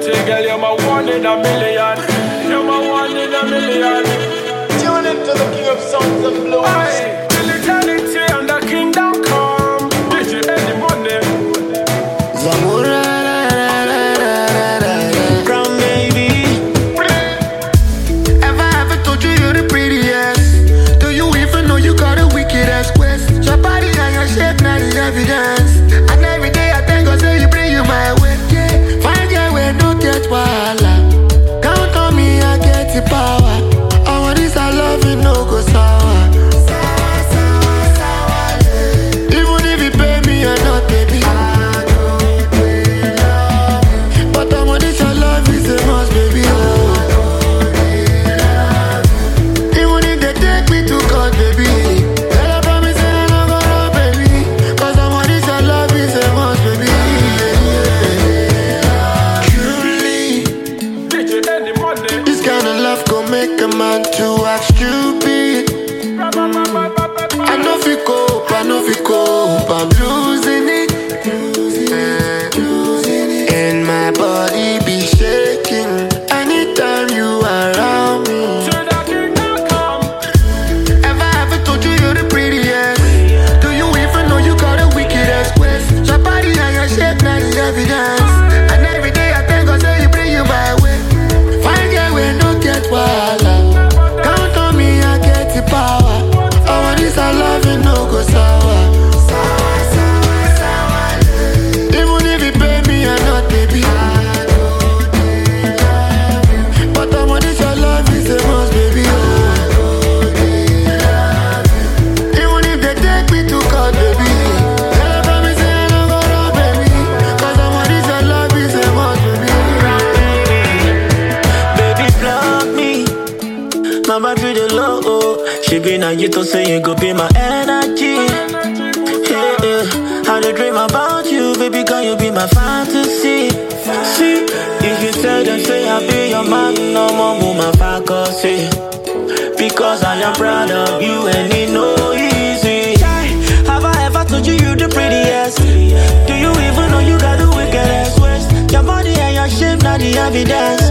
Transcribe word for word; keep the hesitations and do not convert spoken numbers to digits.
pretty girl, you're my one in a million. You're my one in a million. Tune into the king of sounds and blues. Aye, militarity and the kingdom come. Did you any money? Zamora, brown baby. Ever, ever told you you're the prettiest? Do you even know you got a wicked ass quest? Your body and your shape, not the evidence. And every day I thank God, say you bring you my way. Yeah, find your way, no get wahala. Count on me, I get the power. All of this I love you, no go sour. Even if you pay me or not, baby. But I'm on this, your love is a must, baby. Even if they take me to court, baby. Tell her promise I'm not gonna, baby. Cause I'm on this, your love is a must, baby. Truly, Did you any money? this kind of love gon' make a man to act stupid. I know if you cope, I know if you cope, I'm losing it. And my body be shaking anytime you around me. To the kingdom come. Ever, ever told you you're the prettiest? Do you even know you got a wicked ass quest? Your body and your shape, not the evidence. And every day I thank God, say you bring you my way. Find your way, no get wahala. Count on me, I get the power. All of this I love you, no go sour. Even if you pay me or not, baby. But I'm on this, your love is a must, baby. Even if they take me to court, baby. Tell her promise I'm not gonna, baby. Cause I'm on this, your love is a must, baby. Baby, block me. My battery the low. She be now you to say you go be my energy. Yeah, yeah. How they dream about you, baby, can you be my fantasy? See, if you tell them say I be your man, no more woman fantasy. Because I am proud of you and it no easy. Have I ever told you you the prettiest? Do you even know you got the wickedest waist? Your body and your shape, not the evidence.